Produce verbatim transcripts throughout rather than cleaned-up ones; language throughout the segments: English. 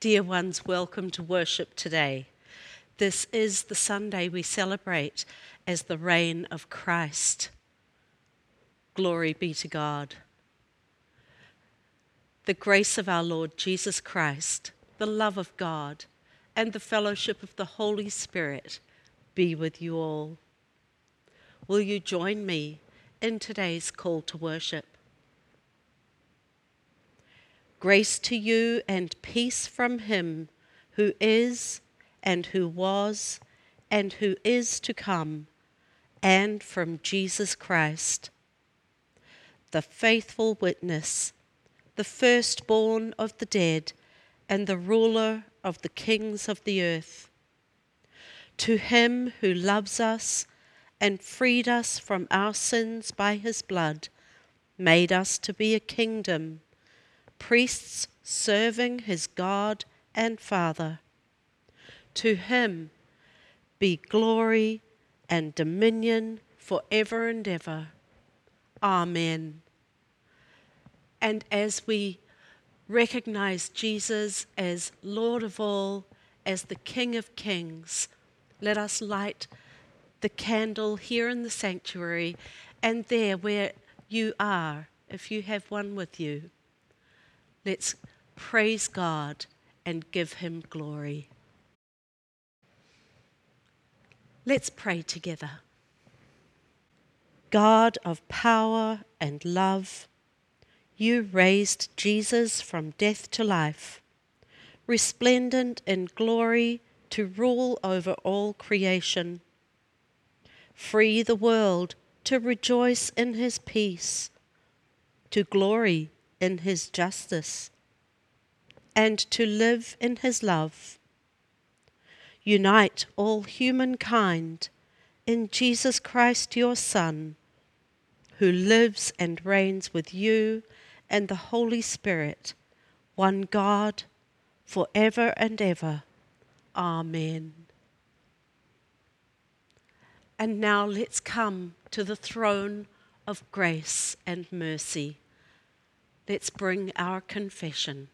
Dear ones, welcome to worship today. This is the Sunday we celebrate as the reign of Christ. Glory be to God. The grace of our Lord Jesus Christ, the love of God, and the fellowship of the Holy Spirit be with you all. Will you join me in today's call to worship? Grace to you and peace from him who is and who was and who is to come, and from Jesus Christ, the faithful witness, the firstborn of the dead, and the ruler of the kings of the earth. To him who loves us and freed us from our sins by his blood, made us to be a kingdom, priests serving his God and Father. To him be glory and dominion forever and ever. Amen. And as we recognize Jesus as Lord of all, as the King of Kings, let us light the candle here in the sanctuary and there where you are, if you have one with you. Let's praise God and give him glory. Let's pray together. God of power and love, you raised Jesus from death to life, resplendent in glory to rule over all creation. Free the world to rejoice in his peace, to glory in his justice, and to live in his love. Unite all humankind in Jesus Christ, your Son, who lives and reigns with you and the Holy Spirit, one God, forever and ever. Amen. And now let's come to the throne of grace and mercy. Let's bring our confession.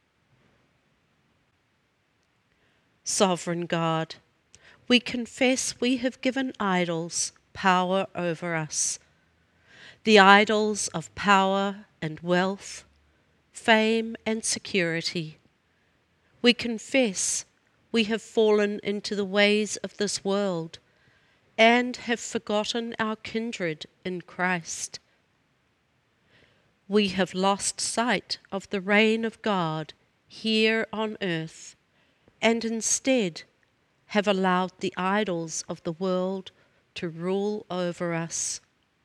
Sovereign God, we confess we have given idols power over us. The idols of power and wealth, fame and security. We confess we have fallen into the ways of this world and have forgotten our kindred in Christ. We have lost sight of the reign of God here on earth, and instead have allowed the idols of the world to rule over us.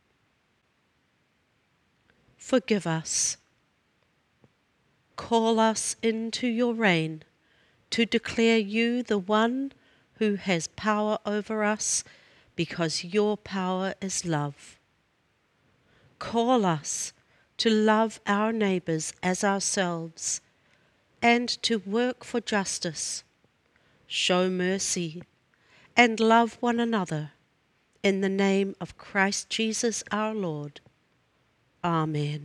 Forgive us. Call us into your reign to declare you the one who has power over us, because your power is love. Call us to love our neighbours as ourselves, and to work for justice, show mercy, and love one another, in the name of Christ Jesus our Lord. Amen.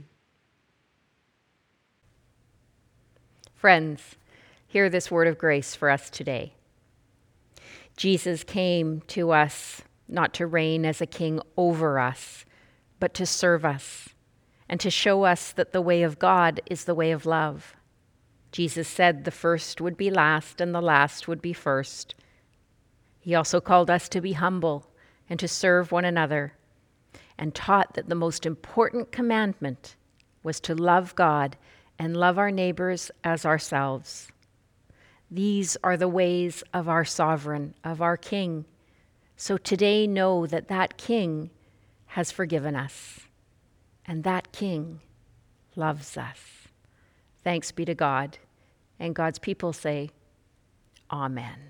Friends, hear this word of grace for us today. Jesus came to us not to reign as a king over us, but to serve us, and to show us that the way of God is the way of love. Jesus said the first would be last and the last would be first. He also called us to be humble and to serve one another, and taught that the most important commandment was to love God and love our neighbors as ourselves. These are the ways of our sovereign, of our King. So today know that that King has forgiven us, and that King loves us. Thanks be to God. And God's people say, Amen.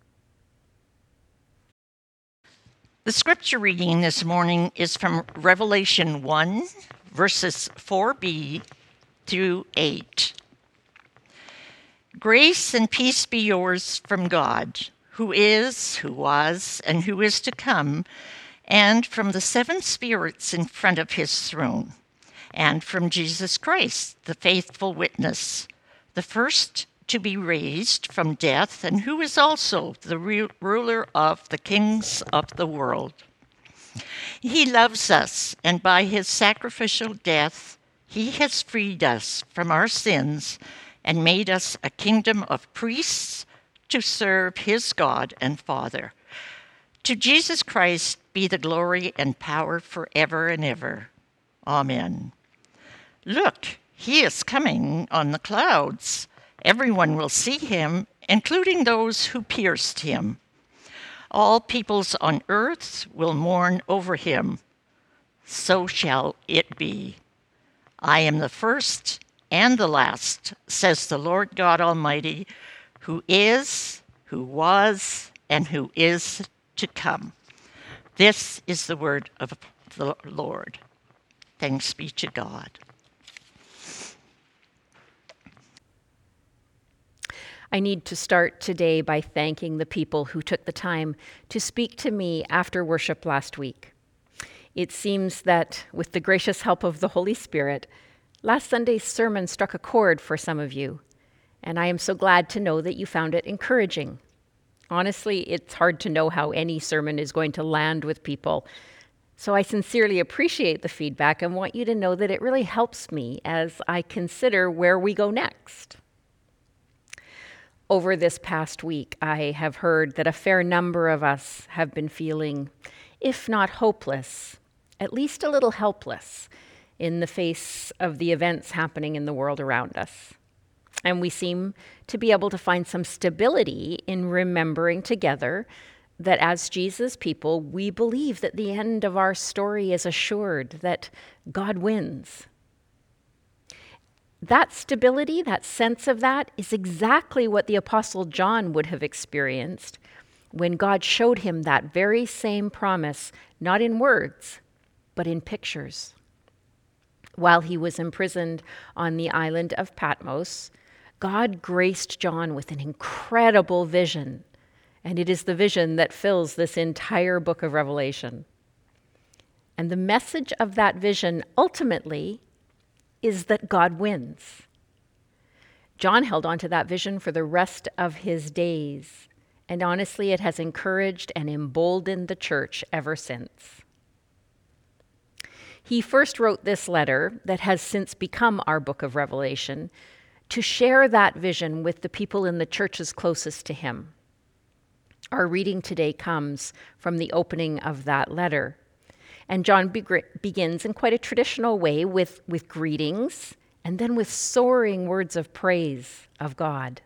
The scripture reading this morning is from Revelation one, verses four b through eight. Grace and peace be yours from God, who is, who was, and who is to come, and from the seven spirits in front of his throne, and from Jesus Christ, the faithful witness, the first to be raised from death, and who is also the re- ruler of the kings of the world. He loves us, and by his sacrificial death, he has freed us from our sins and made us a kingdom of priests to serve his God and Father. To Jesus Christ be the glory and power forever and ever. Amen. Look, he is coming on the clouds. Everyone will see him, including those who pierced him. All peoples on earth will mourn over him. So shall it be. I am the first and the last, says the Lord God Almighty, who is, who was, and who is to come. This is the word of the Lord. Thanks be to God. I need to start today by thanking the people who took the time to speak to me after worship last week. It seems that with the gracious help of the Holy Spirit, last Sunday's sermon struck a chord for some of you, and I am so glad to know that you found it encouraging. Honestly, it's hard to know how any sermon is going to land with people, so I sincerely appreciate the feedback and want you to know that it really helps me as I consider where we go next. Over this past week, I have heard that a fair number of us have been feeling, if not hopeless, at least a little helpless in the face of the events happening in the world around us. And we seem to be able to find some stability in remembering together that as Jesus people, we believe that the end of our story is assured, that God wins. That stability, that sense of that, is exactly what the Apostle John would have experienced when God showed him that very same promise, not in words, but in pictures. While he was imprisoned on the island of Patmos, God graced John with an incredible vision, and it is the vision that fills this entire book of Revelation. And the message of that vision ultimately is that God wins. John held on to that vision for the rest of his days, and honestly, it has encouraged and emboldened the church ever since. He first wrote this letter that has since become our book of Revelation to share that vision with the people in the churches closest to him. Our reading today comes from the opening of that letter. And John be- begins in quite a traditional way with, with greetings and then with soaring words of praise of God.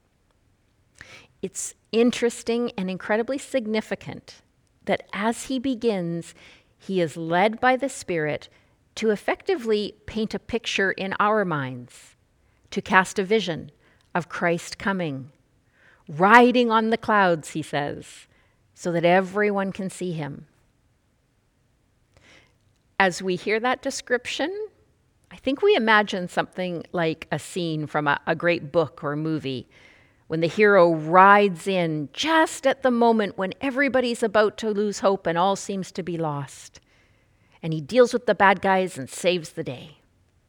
It's interesting and incredibly significant that as he begins, he is led by the Spirit to effectively paint a picture in our minds, to cast a vision of Christ coming, riding on the clouds, he says, so that everyone can see him. As we hear that description, I think we imagine something like a scene from a, a great book or movie when the hero rides in just at the moment when everybody's about to lose hope and all seems to be lost. And he deals with the bad guys and saves the day.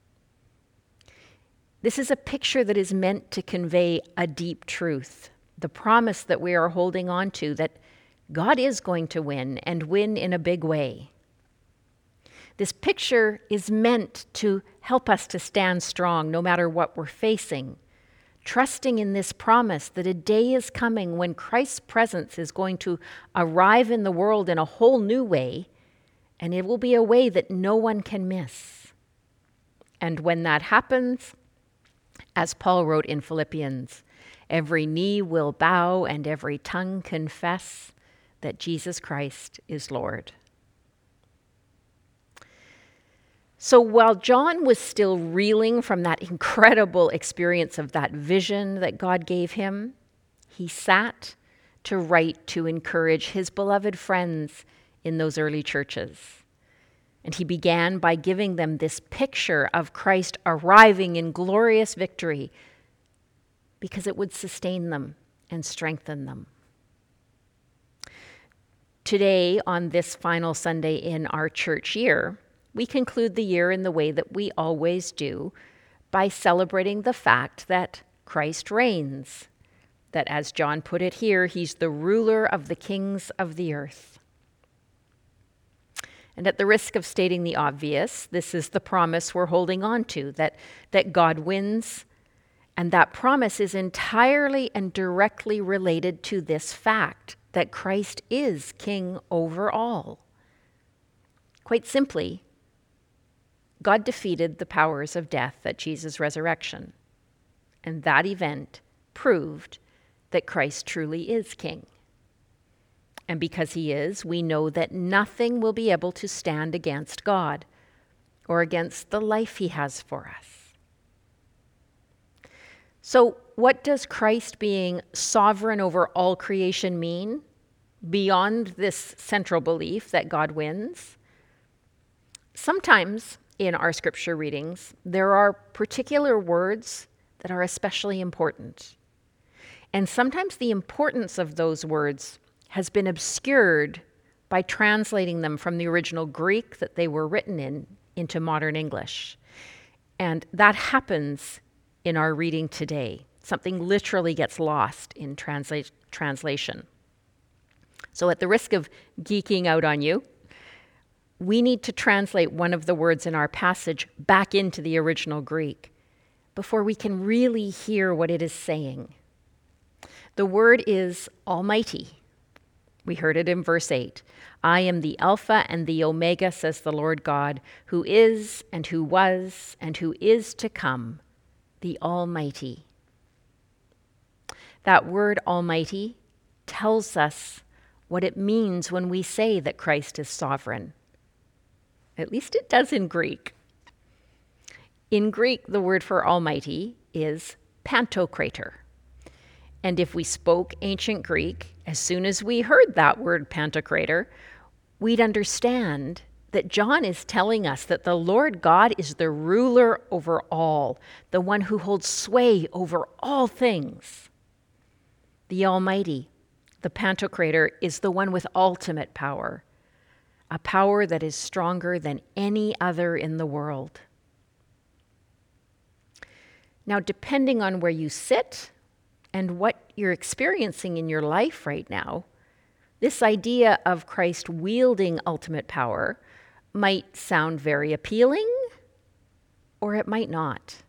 This is a picture that is meant to convey a deep truth, the promise that we are holding on to, that God is going to win and win in a big way. This picture is meant to help us to stand strong no matter what we're facing, trusting in this promise that a day is coming when Christ's presence is going to arrive in the world in a whole new way, and it will be a way that no one can miss. And when that happens, as Paul wrote in Philippians, every knee will bow and every tongue confess that Jesus Christ is Lord. So while John was still reeling from that incredible experience of that vision that God gave him, he sat to write to encourage his beloved friends in those early churches. And he began by giving them this picture of Christ arriving in glorious victory because it would sustain them and strengthen them. Today, on this final Sunday in our church year, we conclude the year in the way that we always do, by celebrating the fact that Christ reigns, that, as John put it here, he's the ruler of the kings of the earth. And at the risk of stating the obvious, this is the promise we're holding on to, that, that God wins, and that promise is entirely and directly related to this fact, that Christ is king over all. Quite simply, God defeated the powers of death at Jesus' resurrection, and that event proved that Christ truly is king. And because he is, we know that nothing will be able to stand against God or against the life he has for us. So, what does Christ being sovereign over all creation mean, beyond this central belief that God wins? Sometimes in our scripture readings, there are particular words that are especially important. And sometimes the importance of those words has been obscured by translating them from the original Greek that they were written in into modern English. And that happens in our reading today. Something literally gets lost in transla- translation. So at the risk of geeking out on you, we need to translate one of the words in our passage back into the original Greek before we can really hear what it is saying. The word is Almighty. We heard it in verse eight. I am the Alpha and the Omega, says the Lord God, who is and who was and who is to come, the Almighty. That word Almighty tells us what it means when we say that Christ is sovereign. At least it does in Greek. In Greek, the word for Almighty is Pantocrator. And if we spoke ancient Greek, as soon as we heard that word Pantocrator, we'd understand that John is telling us that the Lord God is the ruler over all, the one who holds sway over all things. The Almighty, the Pantocrator, is the one with ultimate power, a power that is stronger than any other in the world. Now, depending on where you sit and what you're experiencing in your life right now, this idea of Christ wielding ultimate power might sound very appealing, or it might not.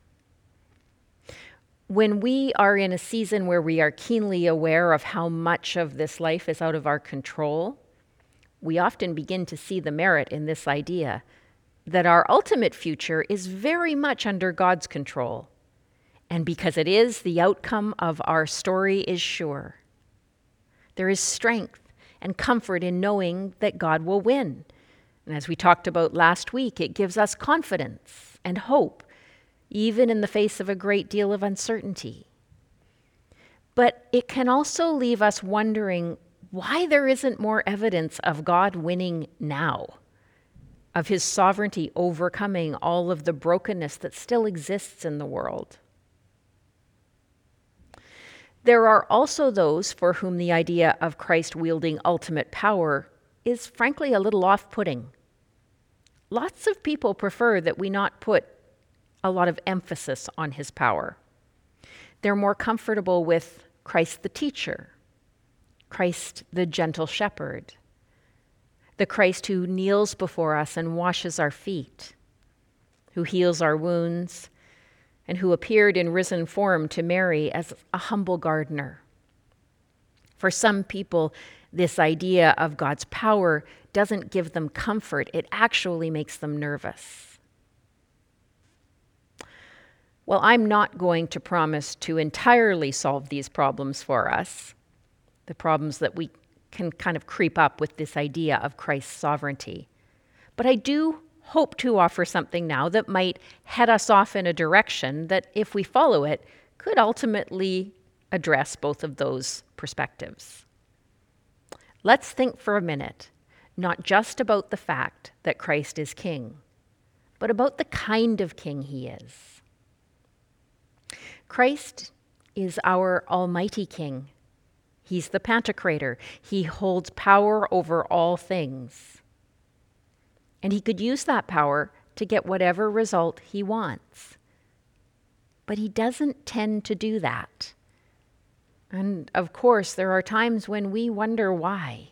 When we are in a season where we are keenly aware of how much of this life is out of our control, we often begin to see the merit in this idea that our ultimate future is very much under God's control. And because it is, the outcome of our story is sure. There is strength and comfort in knowing that God will win. And as we talked about last week, it gives us confidence and hope, even in the face of a great deal of uncertainty. But it can also leave us wondering why there isn't more evidence of God winning now, of his sovereignty overcoming all of the brokenness that still exists in the world. There are also those for whom the idea of Christ wielding ultimate power is frankly a little off-putting. Lots of people prefer that we not put a lot of emphasis on his power. They're more comfortable with Christ the teacher, Christ the gentle shepherd, the Christ who kneels before us and washes our feet, who heals our wounds, and who appeared in risen form to Mary as a humble gardener. For some people, this idea of God's power doesn't give them comfort. It actually makes them nervous. Well, I'm not going to promise to entirely solve these problems for us, the problems that we can kind of creep up with this idea of Christ's sovereignty. But I do hope to offer something now that might head us off in a direction that, if we follow it, could ultimately address both of those perspectives. Let's think for a minute, not just about the fact that Christ is king, but about the kind of king he is. Christ is our almighty king. He's the Pantocrator. He holds power over all things. And he could use that power to get whatever result he wants. but he doesn't tend to do that. And of course, there are times when we wonder why.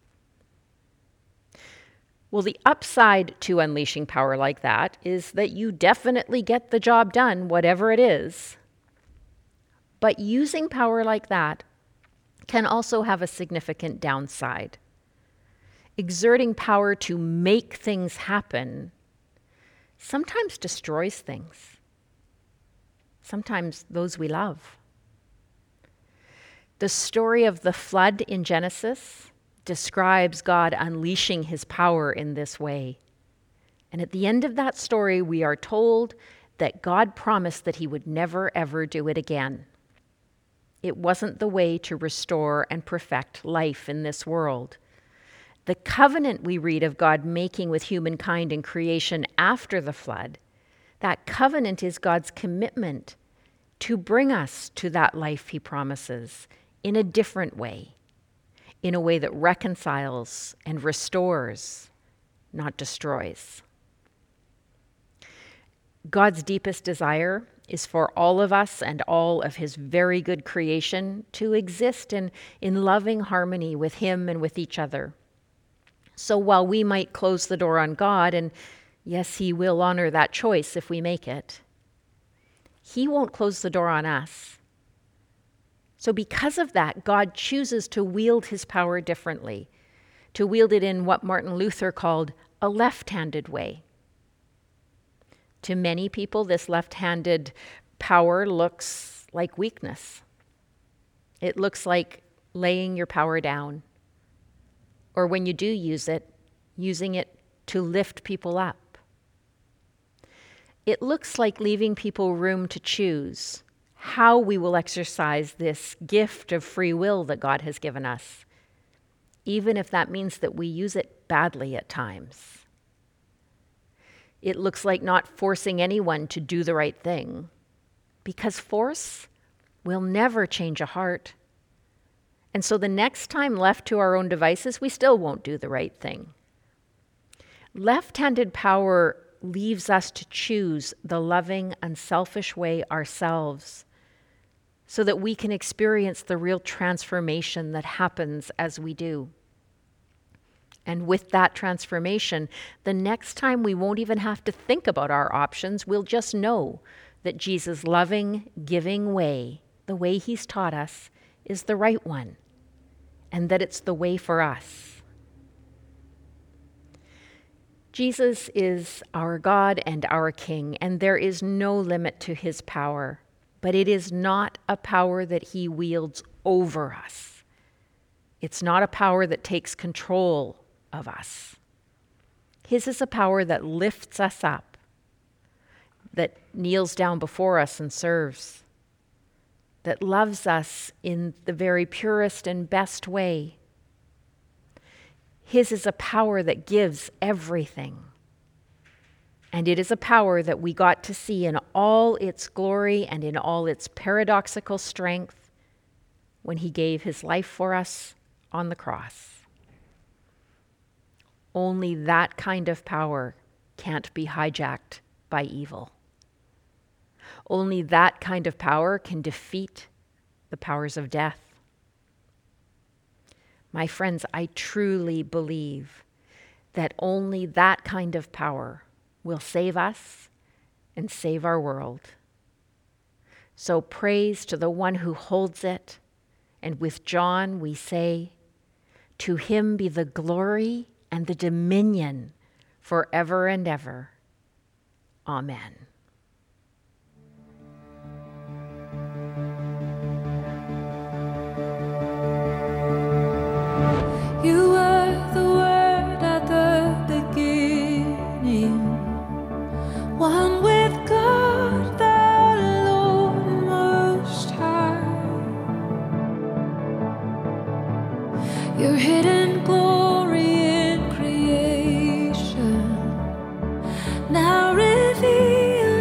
Well, the upside to unleashing power like that is that you definitely get the job done, whatever it is. But using power like that can also have a significant downside. Exerting power to make things happen sometimes destroys things, sometimes those we love. The story of the flood in Genesis describes God unleashing his power in this way. And at the end of that story, we are told that God promised that he would never, ever do it again. It wasn't the way to restore and perfect life in this world. The covenant we read of God making with humankind in creation after the flood, that covenant is God's commitment to bring us to that life he promises in a different way, in a way that reconciles and restores, not destroys. God's deepest desire is for all of us and all of his very good creation to exist in, in loving harmony with him and with each other. So while we might close the door on God, and yes, he will honor that choice if we make it, he won't close the door on us. So because of that, God chooses to wield his power differently, to wield it in what Martin Luther called a left-handed way. To many people, this left-handed power looks like weakness. It looks like laying your power down. Or when you do use it, using it to lift people up. It looks like leaving people room to choose how we will exercise this gift of free will that God has given us, even if that means that we use it badly at times. It looks like not forcing anyone to do the right thing, because force will never change a heart. And so the next time left to our own devices, we still won't do the right thing. Left-handed power leaves us to choose the loving, unselfish way ourselves so that we can experience the real transformation that happens as we do. And with that transformation, the next time we won't even have to think about our options. We'll just know that Jesus' loving, giving way, the way he's taught us, is the right one, and that it's the way for us. Jesus is our God and our King, and there is no limit to his power, but it is not a power that he wields over us. It's not a power that takes control of us. His is a power that lifts us up, that kneels down before us and serves, that loves us in the very purest and best way. His is a power that gives everything. And it is a power that we got to see in all its glory and in all its paradoxical strength when he gave his life for us on the cross. Only that kind of power can't be hijacked by evil. Only that kind of power can defeat the powers of death. My friends, I truly believe that only that kind of power will save us and save our world. So praise to the one who holds it. And with John we say, to him be the glory and the dominion forever and ever. Amen. You were the Word at the beginning, one with God the Lord Most High. Your hidden glory in creation, now revealed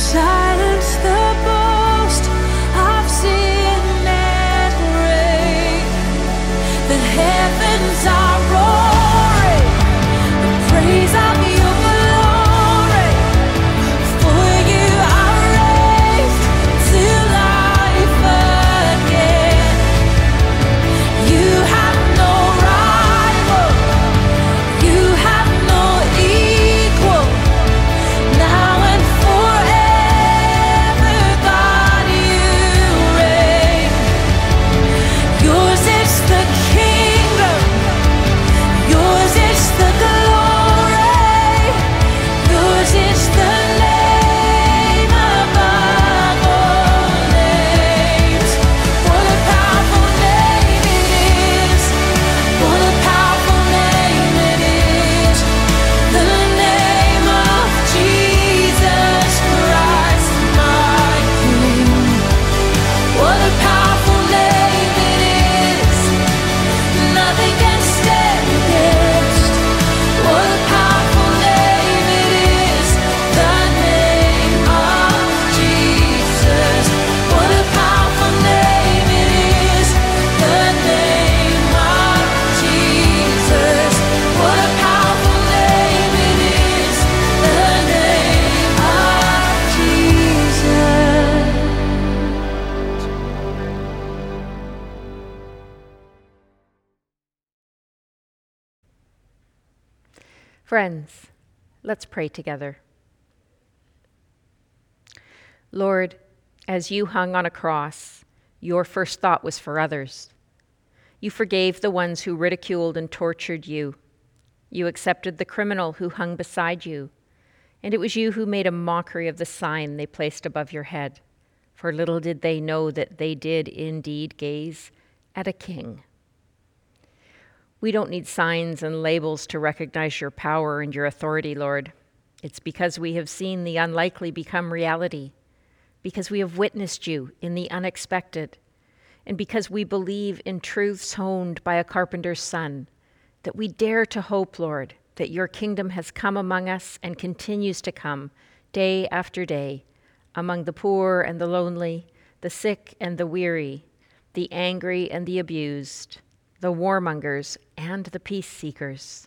silence the boast of sin and grave. The heavens are roaring, the praise of your glory. For you are raised to life again. You have no rival, you have no equal. Now and forever, God, you reign. Yours is the kingdom, yours is the glory, yours is the name above all names. What a powerful name it is, what a powerful name it is, the name of Jesus Christ, my King. What a powerful name it is, nothing can stand against. What a powerful name it is, the name of Jesus. What a powerful name it is, the name of Jesus. What a powerful name it is, the name of Jesus. Friends, let's pray together. Lord, as you hung on a cross, your first thought was for others. You forgave the ones who ridiculed and tortured you. You accepted the criminal who hung beside you, and it was you who made a mockery of the sign they placed above your head, for little did they know that they did indeed gaze at a king. We don't need signs and labels to recognize your power and your authority, Lord. It's because we have seen the unlikely become reality, because we have witnessed you in the unexpected, and because we believe in truths honed by a carpenter's son, that we dare to hope, Lord, that your kingdom has come among us and continues to come day after day, among the poor and the lonely, the sick and the weary, the angry and the abused, the warmongers and the peace seekers.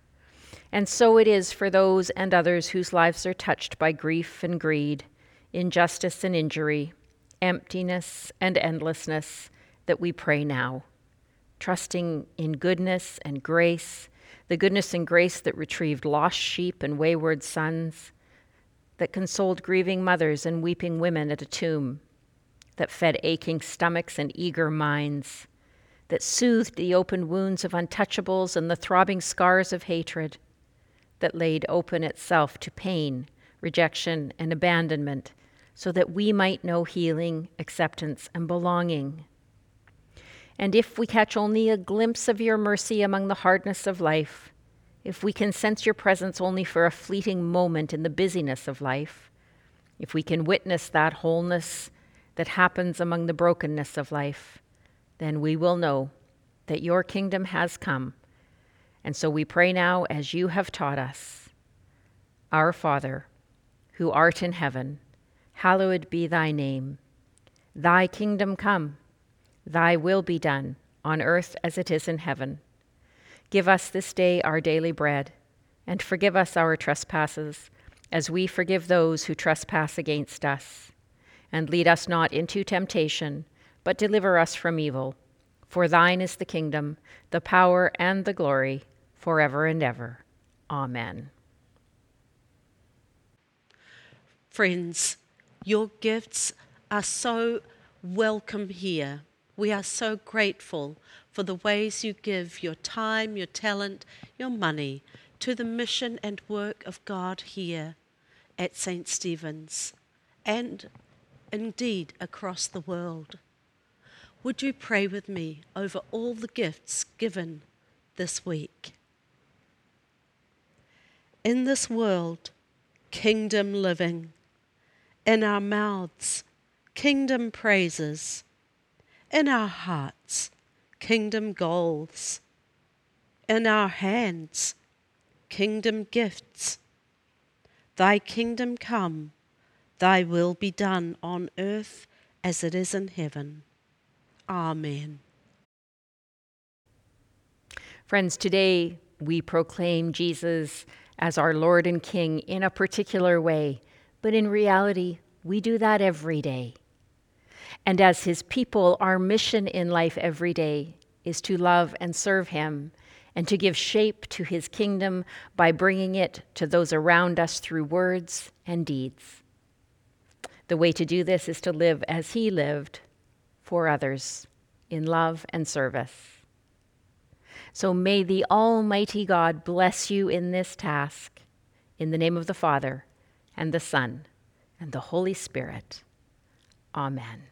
And so it is for those and others whose lives are touched by grief and greed, injustice and injury, emptiness and endlessness, that we pray now, trusting in goodness and grace, the goodness and grace that retrieved lost sheep and wayward sons, that consoled grieving mothers and weeping women at a tomb, that fed aching stomachs and eager minds, that soothed the open wounds of untouchables and the throbbing scars of hatred, that laid open itself to pain, rejection, and abandonment, so that we might know healing, acceptance, and belonging. And if we catch only a glimpse of your mercy among the hardness of life, if we can sense your presence only for a fleeting moment in the busyness of life, if we can witness that wholeness that happens among the brokenness of life, then we will know that your kingdom has come. And so we pray now as you have taught us. Our Father, who art in heaven, hallowed be thy name. Thy kingdom come, thy will be done, on earth as it is in heaven. Give us this day our daily bread, and forgive us our trespasses, as we forgive those who trespass against us. And lead us not into temptation, but deliver us from evil. For thine is the kingdom, the power, and the glory, forever and ever. Amen. Friends, your gifts are so welcome here. We are so grateful for the ways you give your time, your talent, your money to the mission and work of God here at Saint Stephen's and indeed across the world. Would you pray with me over all the gifts given this week? In this world, kingdom living. In our mouths, kingdom praises. In our hearts, kingdom goals. In our hands, kingdom gifts. Thy kingdom come, Thy will be done on earth as it is in heaven. Amen. Friends, today we proclaim Jesus as our Lord and King in a particular way, but in reality, we do that every day. And as his people, our mission in life every day is to love and serve him and to give shape to his kingdom by bringing it to those around us through words and deeds. The way to do this is to live as he lived, for others, in love and service. So may the Almighty God bless you in this task, in the name of the Father, and the Son, and the Holy Spirit. Amen.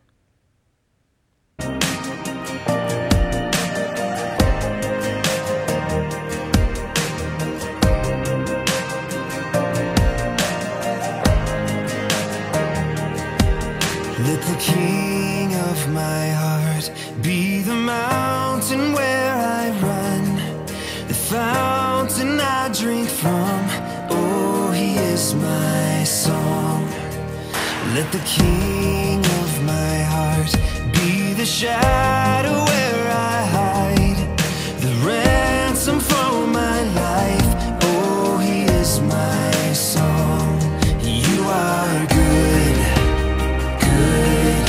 Let the King of my heart be the mountain where I run, the fountain I drink from. Oh, he is my song. Let the King of my heart be the shadow where I hide, the ransom for my life. Oh, he is my song. You are good. Good,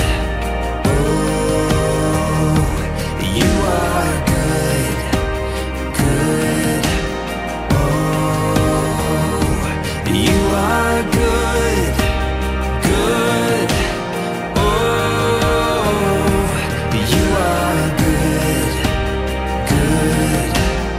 oh, you are good, good, oh, you are good, good, oh, you are good, good,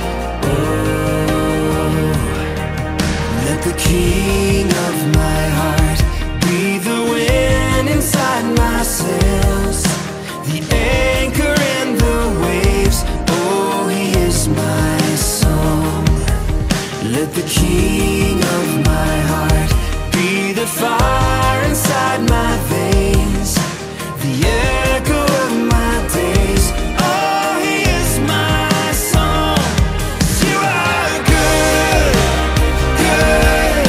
oh. Let the King of my heart be the wind inside my sails, the anchor in the waves. Oh, he is my song. Let the King of my heart be the fire inside my veins, the echo of my days. Oh, he is my song. You are good, good.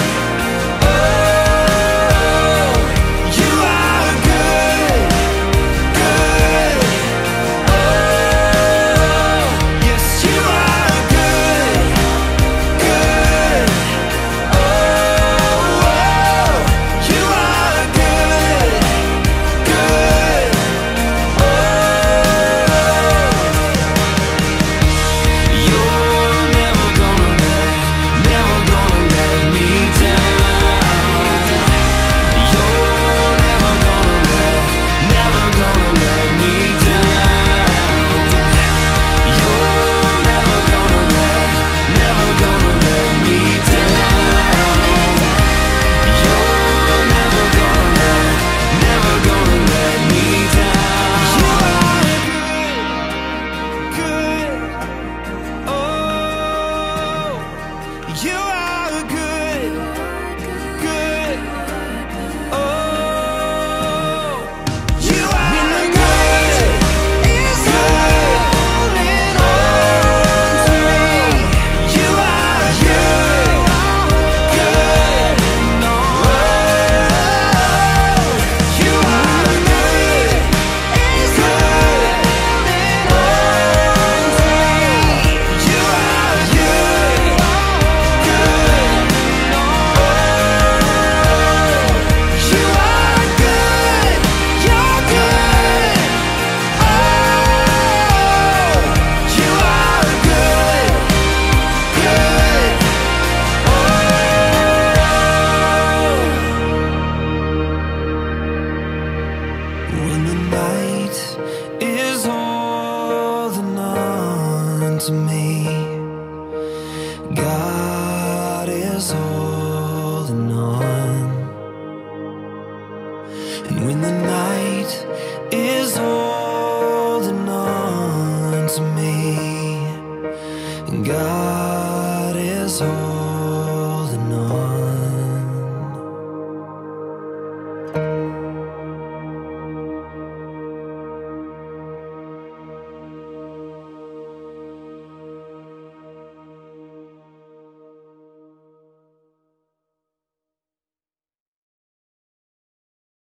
to me. God is all.